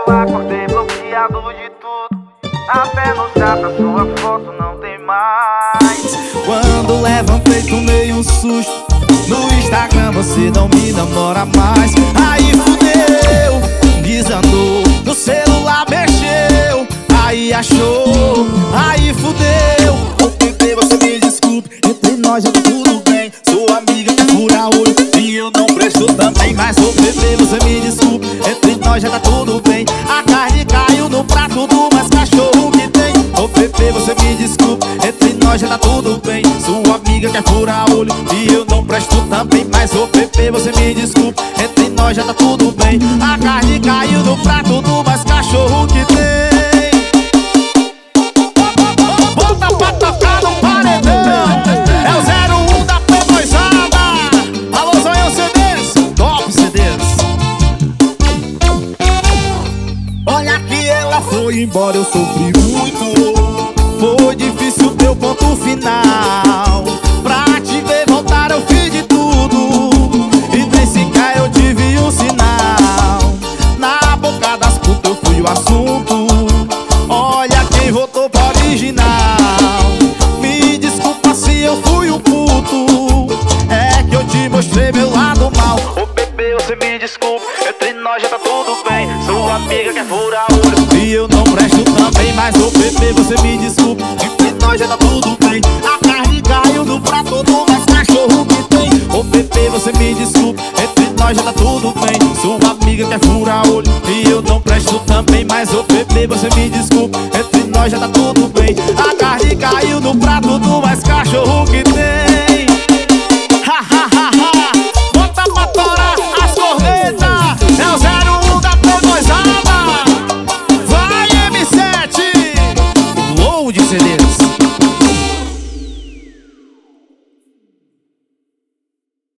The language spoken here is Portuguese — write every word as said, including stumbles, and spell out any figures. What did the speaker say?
eu acordei bloqueado de tudo. Até no chat a sua foto não tem mais. Quando levantei tomei um susto. No Instagram você não me namora mais. Aí fudeu, desandou. No celular mexeu, aí achou. Aí fudeu. Ô bebê, você me desculpe, entre nós já tá tudo bem. Sua amiga quer furar olho e eu não presto também. Mas ô bebê, você me desculpe, entre nós já tá tudo bem. A carne caiu no prato do mais cachorro que tem. Ô bebê, você me desculpe, entre nós já tá tudo bem. Sua amiga quer furar olho e eu não presto também. Mas ô bebê, você me desculpe, entre nós já tá tudo bem. A carne caiu no prato do mais cachorro que tem. Bota pra tocar no paredão. É o zero um da P dois A. Alô, Zoião C Ds, top C Ds. Olha que ela foi embora, eu sofri muito. Foi difícil teu ponto final. Pra te ver voltar eu fiz de tudo e nem sequer eu tive um sinal. Na boca das putas eu fui o assunto. Olha quem voltou pro original. Me desculpa se eu fui o puto, é que eu te mostrei meu lado mal. Ô bebê, você me desculpe, entre nós já tá tudo bem. Sua amiga quer furar olho e eu não presto também. Mas ô bebê, você me desculpe, entre nós já tá tudo bem. A carne caiu no prato do mais cachorro que tem. Ô bebê, você me desculpe, entre nós já tá tudo bem. Sua amiga quer furar olho e eu não presto também. Mas ô bebê, você me desculpe, entre nós já tá tudo bem. A carne caiu no prato do mais cachorro que tem.